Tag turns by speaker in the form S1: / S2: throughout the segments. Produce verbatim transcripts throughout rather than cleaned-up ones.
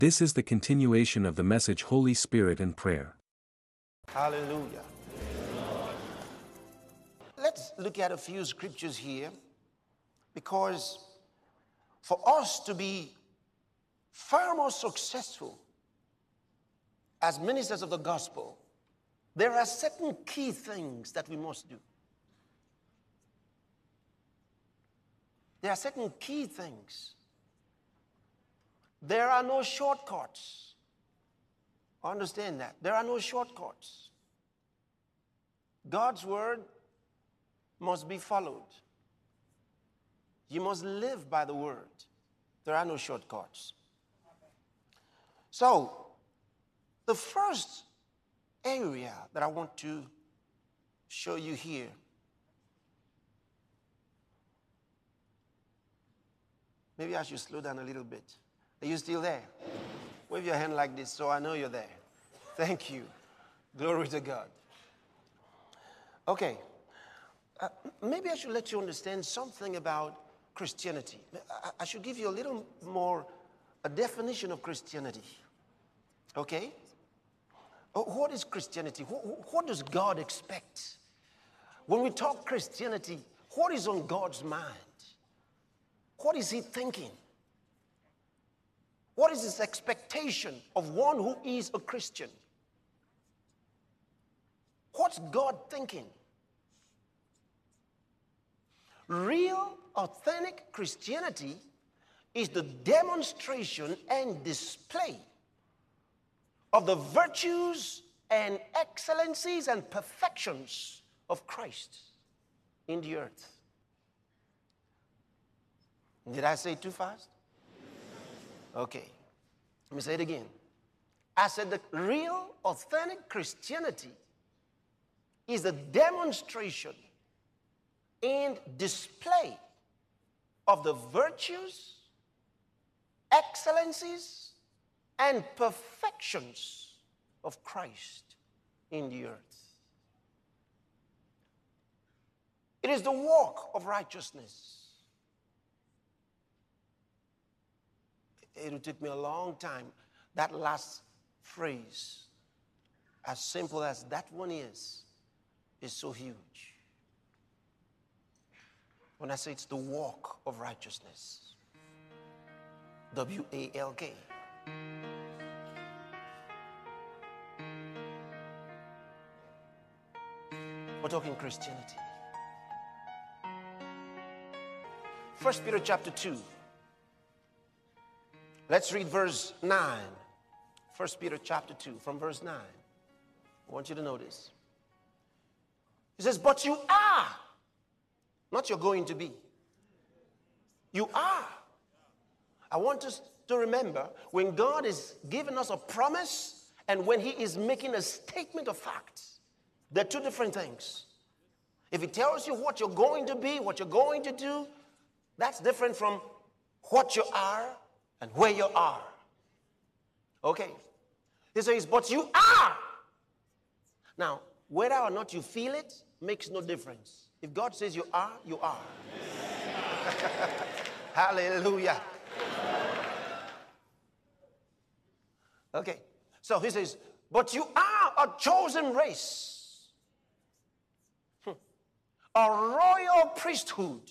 S1: This is the continuation of the message Holy Spirit and Prayer.
S2: Hallelujah. Let's look at a few scriptures here, because for us to be far more successful as ministers of the gospel, there are certain key things that we must do. There are certain key things. There are no shortcuts. Understand that. There are no shortcuts. God's word must be followed. You must live by the word. There are no shortcuts. So, the first area that I want to show you here maybe I should slow down a little bit. Are you still there? Wave your hand like this so I know you're there. Thank you. Glory to God. Okay. Uh, maybe I should let you understand something about Christianity. I, I should give you a little more a definition of Christianity. Okay? What is Christianity? What, what does God expect? When we talk Christianity, what is on God's mind? What is he thinking? What is his expectation of one who is a Christian? What's God thinking? Real, authentic Christianity is the demonstration and display of the virtues and excellencies and perfections of Christ in the earth. Did I say it too fast? Okay. Let me say it again. I said the real, authentic Christianity is the demonstration and display of the virtues, excellencies, and perfections of Christ in the earth. It is the walk of righteousness. It will take me a long time. That last phrase, as simple as that one is, is so huge. When I say it's the walk of righteousness, W A L K. We're talking Christianity. First Peter chapter two. Let's read verse nine. First Peter chapter two, from verse nine. I want you to notice. It says, but you are, not you're going to be. You are. I want us to remember, when God is giving us a promise and when he is making a statement of fact, they're two different things. If he tells you what you're going to be, what you're going to do, that's different from what you are and where you are. Okay. He says, but you are. Now, whether or not you feel it makes no difference. If God says you are, you are. Hallelujah. Okay. So he says, but you are a chosen race, hmm. a royal priesthood.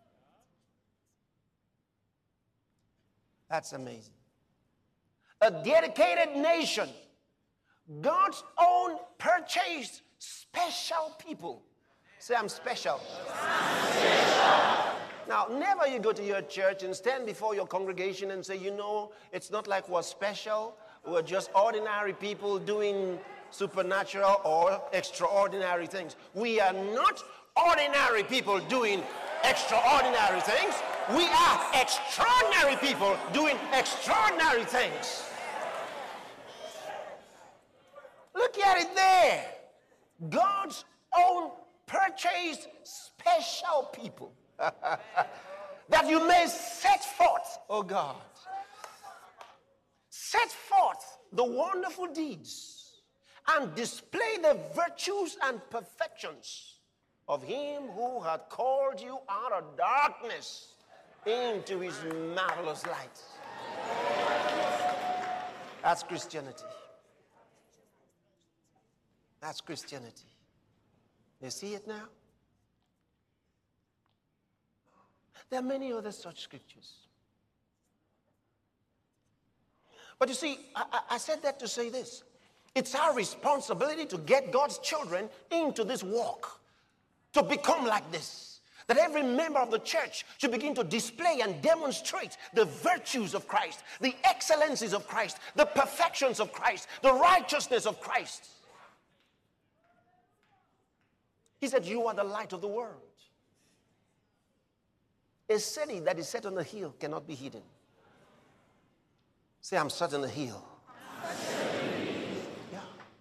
S2: That's amazing. A dedicated nation, God's own purchased special people. Say, I'm special. I'm special. Now, never you go to your church and stand before your congregation and say, you know, it's not like we're special. We're just ordinary people doing supernatural or extraordinary things. We are not ordinary people doing extraordinary things. We are extraordinary people doing extraordinary things. Look at it there. God's own purchased special people. That you may set forth, oh God, set forth the wonderful deeds and display the virtues and perfections of him who had called you out of darkness into his marvelous light. That's Christianity. That's Christianity. You see it now? There are many other such scriptures. But you see, I, I said that to say this. It's our responsibility to get God's children into this walk, to become like this. That every member of the church should begin to display and demonstrate the virtues of Christ, the excellencies of Christ, the perfections of Christ, the righteousness of Christ. He said, you are the light of the world. A city that is set on a hill cannot be hidden. Say, I'm set on a hill. Yeah.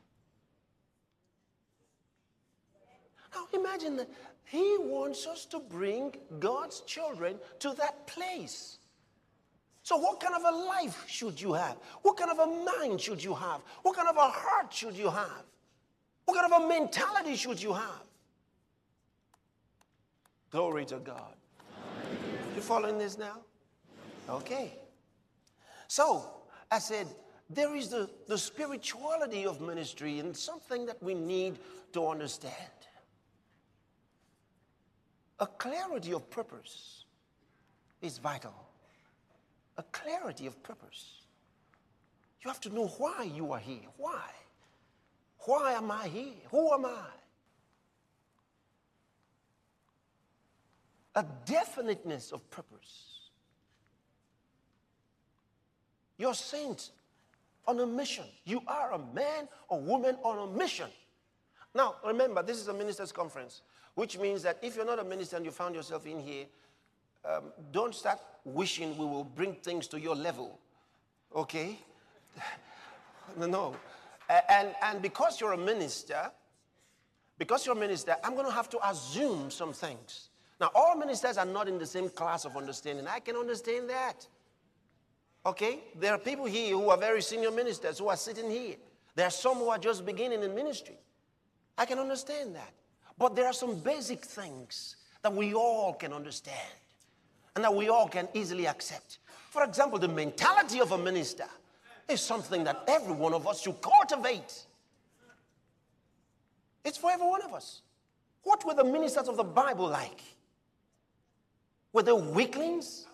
S2: Now imagine that he wants us to bring God's children to that place. So what kind of a life should you have? What kind of a mind should you have? What kind of a heart should you have? What kind of a mentality should you have? Glory to God. You following this now? Okay. So, I said, there is the, the spirituality of ministry and something that we need to understand. A clarity of purpose is vital. A clarity of purpose. You have to know why you are here. Why? Why am I here? Who am I? A definiteness of purpose. You're sent on a mission. You are a man or woman on a mission. Now, remember, this is a minister's conference, which means that if you're not a minister and you found yourself in here, um, don't start wishing we will bring things to your level. Okay? No, no. And, and because you're a minister, because you're a minister, I'm going to have to assume some things. Now, all ministers are not in the same class of understanding. I can understand that. Okay? There are people here who are very senior ministers who are sitting here. There are some who are just beginning in ministry. I can understand that. But there are some basic things that we all can understand and that we all can easily accept. For example, the mentality of a minister is something that every one of us should cultivate. It's for every one of us. What were the ministers of the Bible like? Were they weaklings?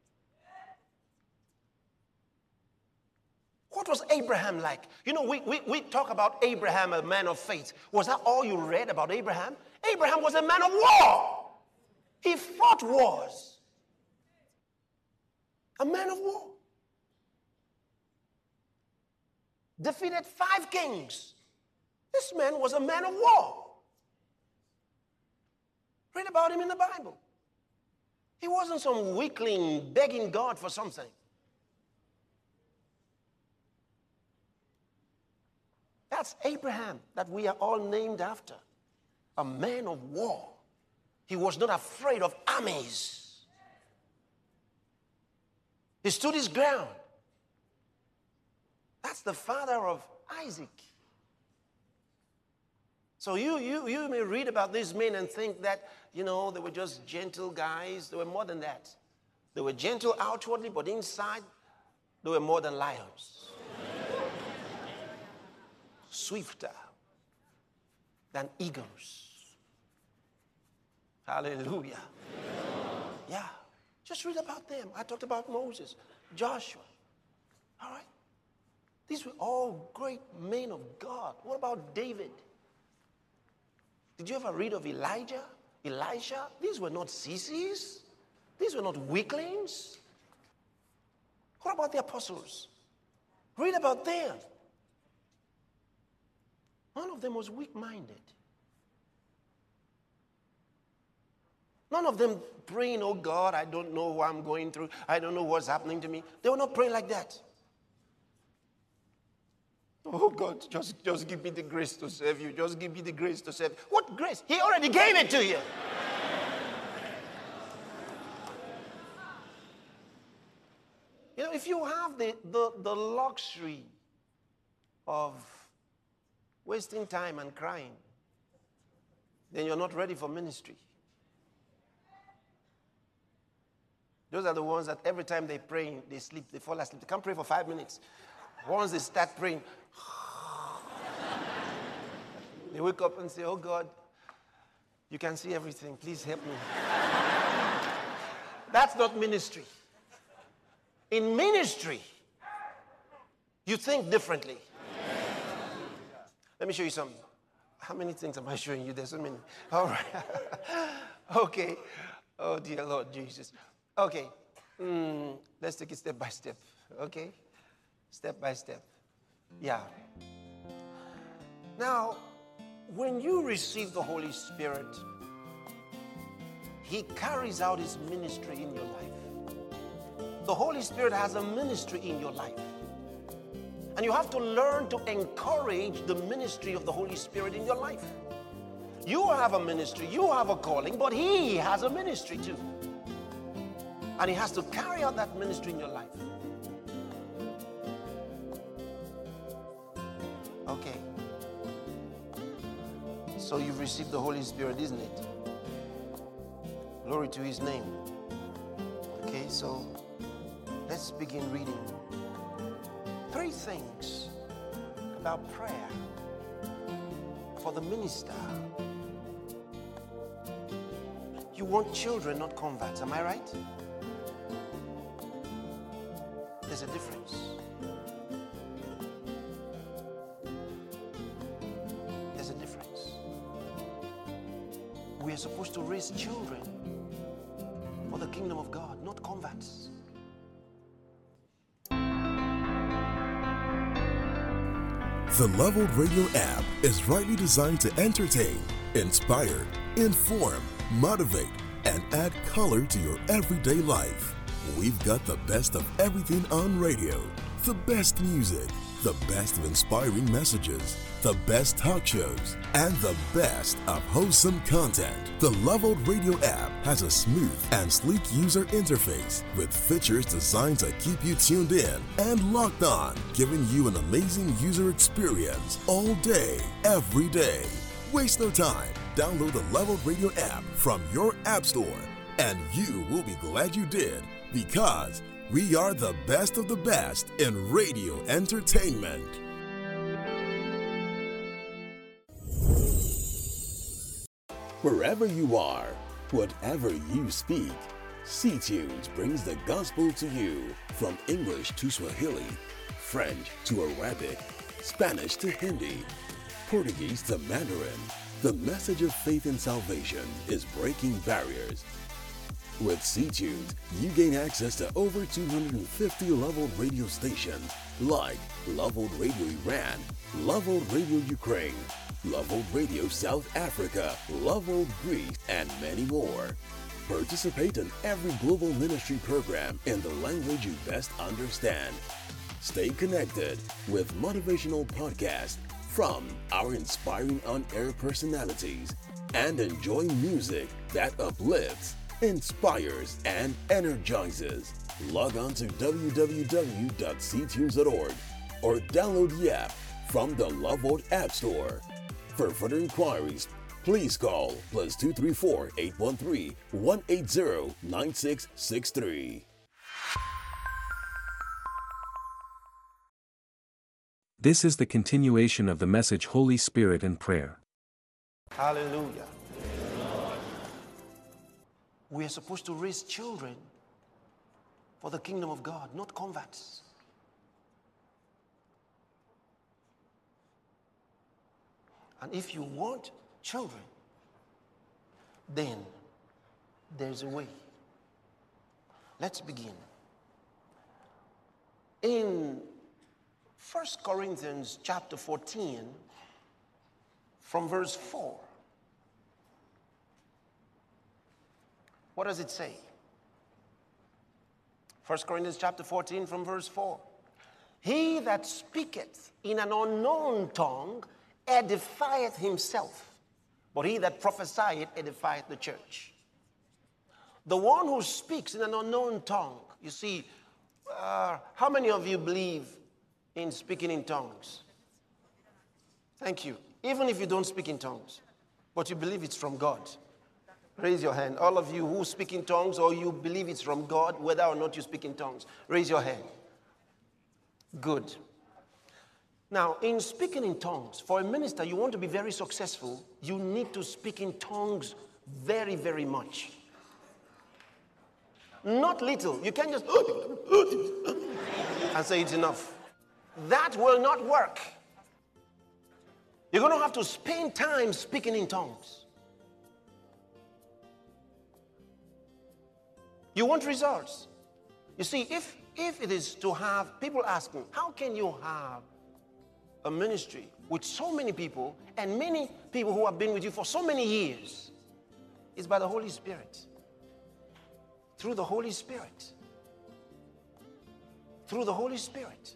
S2: What was Abraham like? You know, we, we, we talk about Abraham, a man of faith. Was that all you read about Abraham? Abraham was a man of war. He fought wars. A man of war. Defeated five kings. This man was a man of war. Read about him in the Bible. He wasn't some weakling begging God for something. That's Abraham that we are all named after. A man of war. He was not afraid of armies. He stood his ground. That's the father of Isaac. So you, you, you may read about these men and think that, you know, they were just gentle guys. They were more than that. They were gentle outwardly, but inside, they were more than lions. Swifter than eagles. Hallelujah. Yeah. Just read about them. I talked about Moses, Joshua. All right? These were all great men of God. What about David? Did you ever read of Elijah? Elisha? These were not sissies. These were not weaklings. What about the apostles? Read about them. None of them was weak-minded. None of them praying, oh God, I don't know what I'm going through. I don't know what's happening to me. They were not praying like that. Oh God, just, just give me the grace to serve you. Just give me the grace to serve you. What grace? He already gave it to you. You know, if you have the, the, the luxury of wasting time and crying, then you're not ready for ministry. Those are the ones that every time they pray, they sleep, they fall asleep. They can't pray for five minutes. Once they start praying, they wake up and say, oh God, you can see everything. Please help me. That's not ministry. In ministry, you think differently. Let me show you something. How many things am I showing you? There's so many. All right. Okay. Oh, dear Lord Jesus. Okay. Mm, let's take it step by step. Okay? Step by step. Yeah. Now, when you receive the Holy Spirit, He carries out His ministry in your life. The Holy Spirit has a ministry in your life. And you have to learn to encourage the ministry of the Holy Spirit in your life. You have a ministry, you have a calling, but He has a ministry too. And He has to carry out that ministry in your life. Okay. So you've received the Holy Spirit, isn't it? Glory to His name. Okay, so let's begin reading. Three things about prayer for the minister. You want children, not converts, am I right? There's a difference. There's a difference. We are supposed to raise children for the kingdom of God, not converts.
S3: The Leveled Radio app is rightly designed to entertain, inspire, inform, motivate, and add color to your everyday life. We've got the best of everything on radio, the best music, the best of inspiring messages, the best talk shows, and the best of wholesome content. The Leveled Radio app has a smooth and sleek user interface with features designed to keep you tuned in and locked on, giving you an amazing user experience all day, every day. Waste no time. Download the Leveled Radio app from your app store, and you will be glad you did, because we are the best of the best in radio entertainment. Wherever you are, whatever you speak, C-Tunes brings the gospel to you. From English to Swahili, French to Arabic, Spanish to Hindi, Portuguese to Mandarin, the message of faith and salvation is breaking barriers. With C-Tunes, you gain access to over two hundred fifty Leveled Radio stations like Leveled Radio Iran, Leveled Radio Ukraine, Leveled Radio South Africa, Leveled Greece, and many more. Participate in every global ministry program in the language you best understand. Stay connected with motivational podcasts from our inspiring on-air personalities, and enjoy music that uplifts, inspires, and energizes. Log on to w w w dot c tunes dot org or download the app from the Leveled App Store. For further inquiries, please call plus two three four, eight one three, one eight zero, nine six six three.
S1: This is the continuation of the message Holy Spirit in Prayer.
S2: Hallelujah. We are supposed to raise children for the kingdom of God, not converts. And if you want children, then there's a way. Let's begin. In First Corinthians chapter fourteen, from verse four, what does it say? First Corinthians chapter fourteen, from verse four. He that speaketh in an unknown tongue edifieth himself, but he that prophesieth edifieth the church. The one who speaks in an unknown tongue, you see, uh, how many of you believe in speaking in tongues? Thank you. Even if you don't speak in tongues, but you believe it's from God. Raise your hand. All of you who speak in tongues, or you believe it's from God, whether or not you speak in tongues, raise your hand. Good. Now, in speaking in tongues, for a minister, you want to be very successful, you need to speak in tongues very, very much. Not little. You can't just and say it's enough. That will not work. You're going to have to spend time speaking in tongues. You want results. You see, if, if it is to have people asking, how can you have a ministry with so many people and many people who have been with you for so many years? It's by the Holy Spirit. Through the Holy Spirit. Through the Holy Spirit.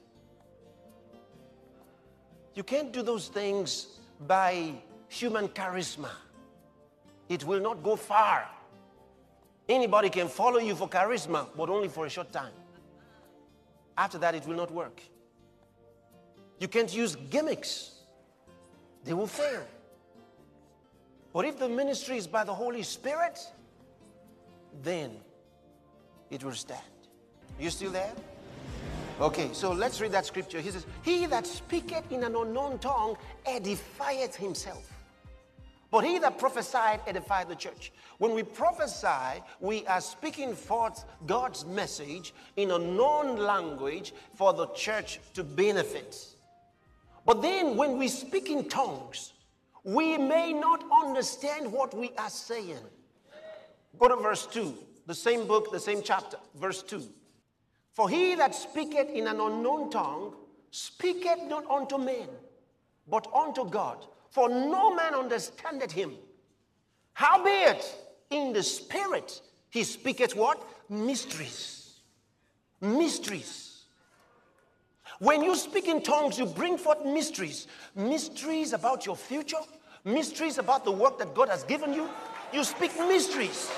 S2: You can't do those things by human charisma. It will not go far. Anybody can follow you for charisma, but only for a short time. After that, it will not work. You can't use gimmicks. They will fail. But if the ministry is by the Holy Spirit, then it will stand. You still there? Okay, so let's read that scripture. He says, he that speaketh in an unknown tongue edifieth himself. But he that prophesied edifieth the church. When we prophesy, we are speaking forth God's message in a known language for the church to benefit. But then when we speak in tongues, we may not understand what we are saying. Go to verse two, the same book, the same chapter, verse two. For he that speaketh in an unknown tongue speaketh not unto men, but unto God. For no man understandeth him. Howbeit, in the spirit, he speaketh what? Mysteries. Mysteries. When you speak in tongues, you bring forth mysteries. Mysteries about your future. Mysteries about the work that God has given you. You speak mysteries.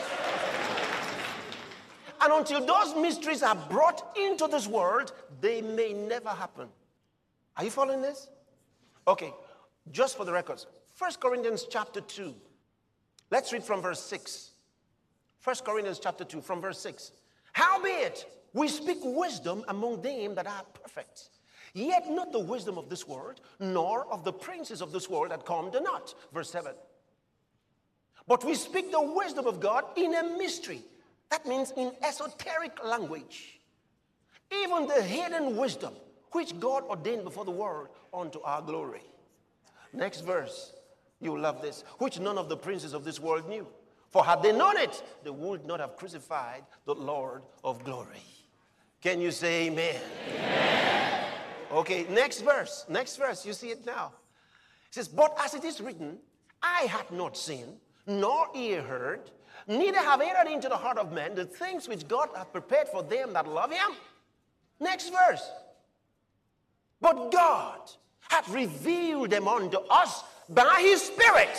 S2: And until those mysteries are brought into this world, they may never happen. Are you following this? Okay, just for the records. First Corinthians chapter two. Let's read from verse six. First Corinthians chapter two, from verse six. Howbeit, we speak wisdom among them that are perfect, yet not the wisdom of this world, nor of the princes of this world that come to naught. Verse seven. But we speak the wisdom of God in a mystery. That means in esoteric language. Even the hidden wisdom, which God ordained before the world unto our glory. Next verse, you'll love this. Which none of the princes of this world knew. For had they known it, they would not have crucified the Lord of glory. Can you say amen? Amen. Okay, next verse. Next verse, you see it now. It says, but as it is written, I had not seen, nor ear heard, neither have entered into the heart of man the things which God hath prepared for them that love him. Next verse. But God hath revealed them unto us by his Spirit.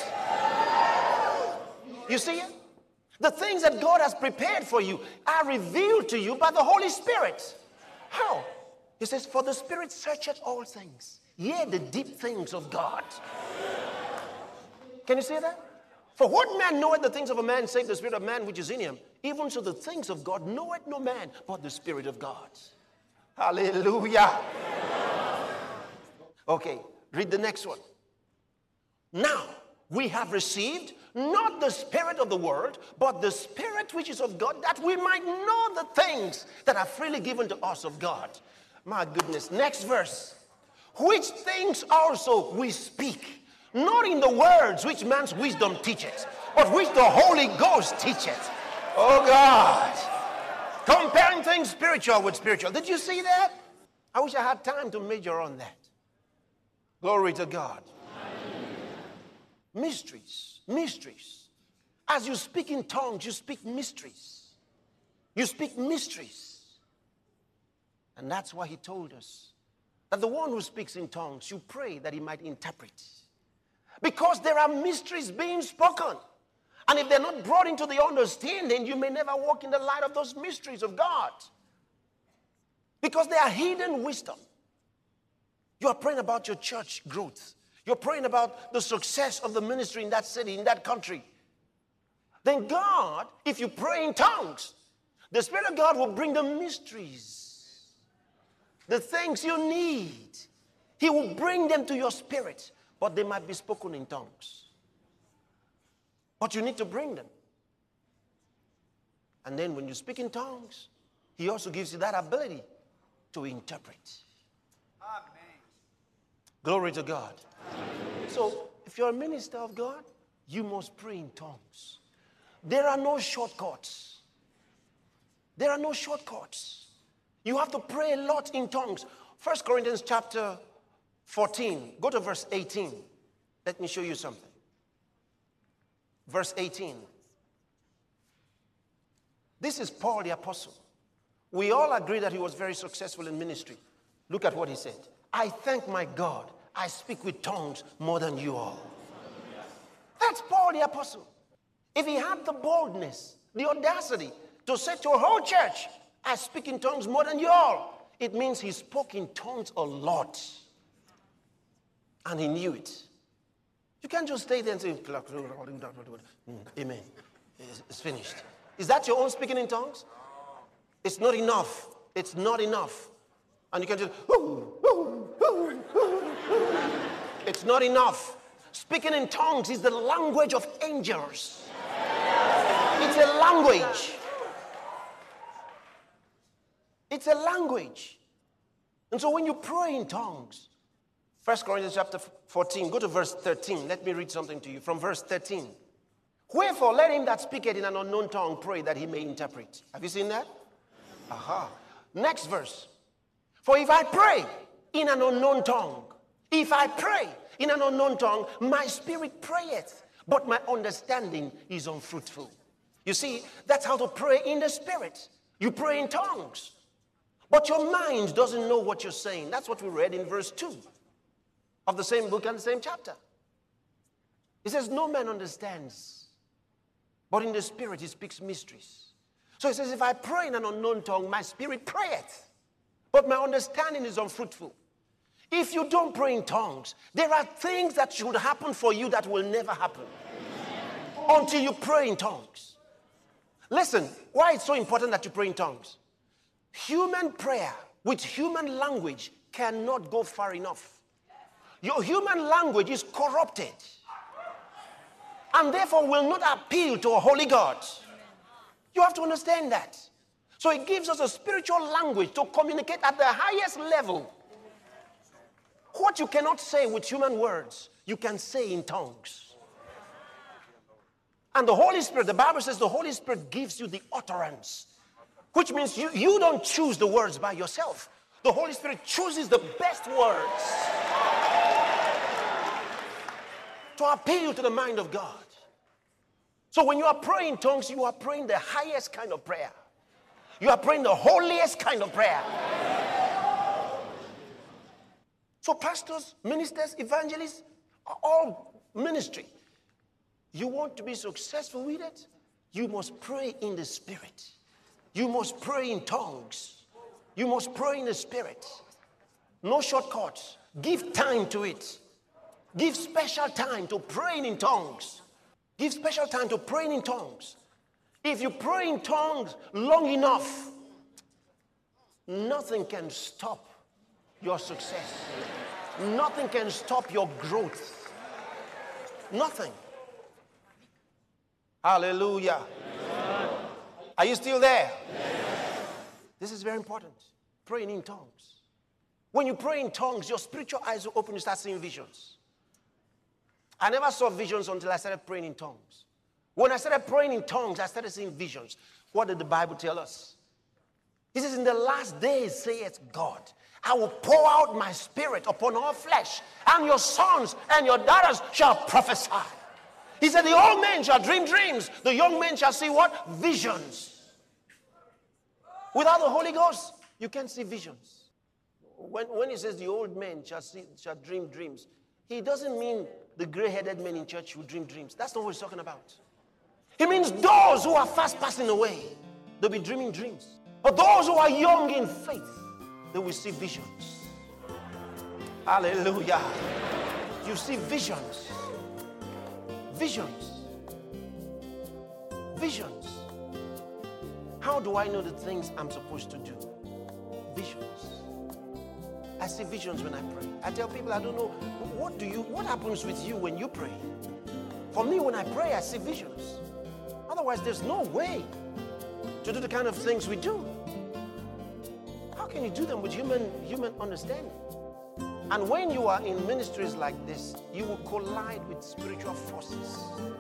S2: You see it? The things that God has prepared for you are revealed to you by the Holy Spirit. How? He says, for the Spirit searcheth all things, yea, the deep things of God. Can you see that? For what man knoweth the things of a man save the spirit of man which is in him? Even so the things of God knoweth no man but the Spirit of God. Hallelujah. Okay, read the next one. Now we have received not the spirit of the world, but the Spirit which is of God, that we might know the things that are freely given to us of God. My goodness. Next verse. Which things also we speak, not in the words which man's wisdom teacheth, but which the Holy Ghost teacheth. Oh God. Comparing things spiritual with spiritual. Did you see that? I wish I had time to major on that. Glory to God. Mysteries. Mysteries. As you speak in tongues, you speak mysteries. You speak mysteries. And that's why he told us that the one who speaks in tongues, you pray that he might interpret. Because there are mysteries being spoken. And if they're not brought into the understanding, you may never walk in the light of those mysteries of God. Because they are hidden wisdom. You are praying about your church growth. You're praying about the success of the ministry in that city, in that country. Then God, if you pray in tongues, the Spirit of God will bring the mysteries, the things you need. He will bring them to your spirit, but they might be spoken in tongues. But you need to bring them. And then when you speak in tongues, he also gives you that ability to interpret. Amen. Glory to God. Amen. So if you're a minister of God, you must pray in tongues. There are no shortcuts. There are no shortcuts. You have to pray a lot in tongues. First Corinthians chapter fourteen. Go to verse eighteen. Let me show you something. Verse eighteen. This is Paul the apostle. We all agree that he was very successful in ministry. Look at what he said. I thank my God, I speak with tongues more than you all. That's Paul the apostle. If he had the boldness, the audacity to say to a whole church, I speak in tongues more than you all, it means he spoke in tongues a lot. And he knew it. You can't just stay there and say, amen. It's finished. Is that your own speaking in tongues? It's not enough. It's not enough. And you can just, it's not enough. Speaking in tongues is the language of angels. It's a language. It's a language. And so when you pray in tongues, First Corinthians chapter fourteen, go to verse thirteen. Let me read something to you from verse thirteen. Wherefore, let him that speaketh in an unknown tongue pray that he may interpret. Have you seen that? Aha. Next verse. For if I pray in an unknown tongue, if I pray in an unknown tongue, my spirit prayeth, but my understanding is unfruitful. You see, that's how to pray in the spirit. You pray in tongues, but your mind doesn't know what you're saying. That's what we read in verse two of the same book and the same chapter. It says, no man understands, but in the spirit he speaks mysteries. So it says, if I pray in an unknown tongue, my spirit prayeth, but my understanding is unfruitful. If you don't pray in tongues, there are things that should happen for you that will never happen until you pray in tongues. Listen, why it's so important that you pray in tongues? Human prayer with human language cannot go far enough. Your human language is corrupted and therefore will not appeal to a holy God. You have to understand that. So it gives us a spiritual language to communicate at the highest level. What you cannot say with human words, you can say in tongues. And the Holy Spirit, the Bible says the Holy Spirit gives you the utterance, which means you, you don't choose the words by yourself. The Holy Spirit chooses the best words to appeal to the mind of God. So when you are praying in tongues, you are praying the highest kind of prayer. You are praying the holiest kind of prayer. So pastors, ministers, evangelists, are all ministry. You want to be successful with it? You must pray in the spirit. You must pray in tongues. You must pray in the spirit. No shortcuts. Give time to it. Give special time to praying in tongues. Give special time to praying in tongues. If you pray in tongues long enough, nothing can stop your success. Nothing can stop your growth. Nothing. Hallelujah. Amen. Are you still there? Yes. This is very important. Praying in tongues. When you pray in tongues, your spiritual eyes will open, you start seeing visions. I never saw visions until I started praying in tongues. When I started praying in tongues, I started seeing visions. What did the Bible tell us? He says, in the last days, saith God, I will pour out my spirit upon all flesh, and your sons and your daughters shall prophesy. He said, the old men shall dream dreams. The young men shall see what? Visions. Without the Holy Ghost, you can't see visions. When, when he says the old men shall, see, shall dream dreams, he doesn't mean the gray-headed men in church who dream dreams. That's not what he's talking about. He means those who are fast passing away, they'll be dreaming dreams. But those who are young in faith, they will see visions. Hallelujah. You see visions. Visions. Visions. How do I know the things I'm supposed to do? Visions. I see visions when I pray. I tell people, I don't know, what do you, what happens with you when you pray? For me, when I pray, I see visions. Otherwise, there's no way to do the kind of things we do. How can you do them with human, human understanding? And when you are in ministries like this, you will collide with spiritual forces.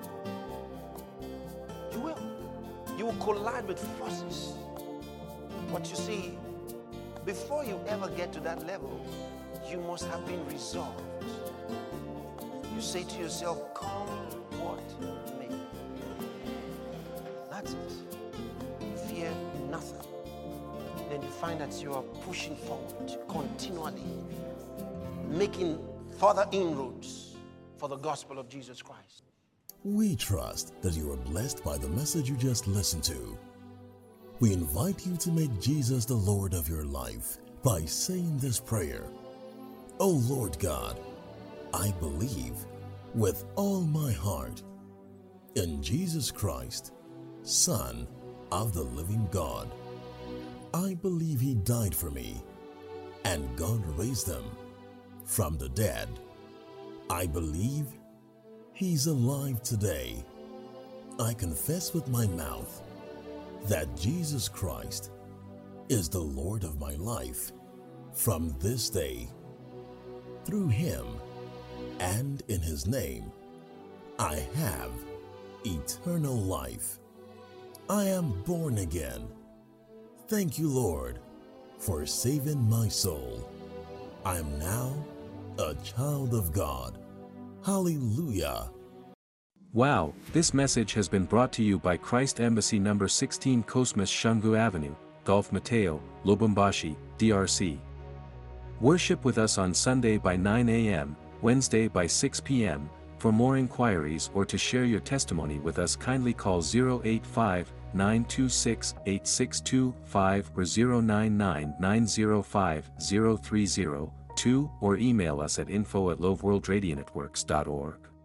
S2: You will. You will collide with forces. But you see, before you ever get to that level, you must have been resolved. You say to yourself, come what may. That's it. Fear nothing. Then you find that you are pushing forward continually, making further inroads for the gospel of Jesus Christ.
S3: We trust that you are blessed by the message you just listened to. We invite you to make Jesus the Lord of your life by saying this prayer. O Lord God, I believe with all my heart in Jesus Christ, Son of the living God. I believe He died for me and God raised Him from the dead. I believe He's alive today. I confess with my mouth that Jesus Christ is the Lord of my life from this day. Through Him and in His name, I have eternal life. I am born again. Thank you, Lord, for saving my soul. I am now a child of God. Hallelujah.
S1: Wow, this message has been brought to you by Christ Embassy number sixteen Cosmas Shungu Avenue, Gulf Mateo, Lubumbashi, D R C. Worship with us on Sunday by nine a m, Wednesday by six p m For more inquiries or to share your testimony with us, kindly call zero eight five, nine two six, eight six two five or zero nine nine, nine zero five, zero three zero two or email us at info at loveworldradionetworks dot org.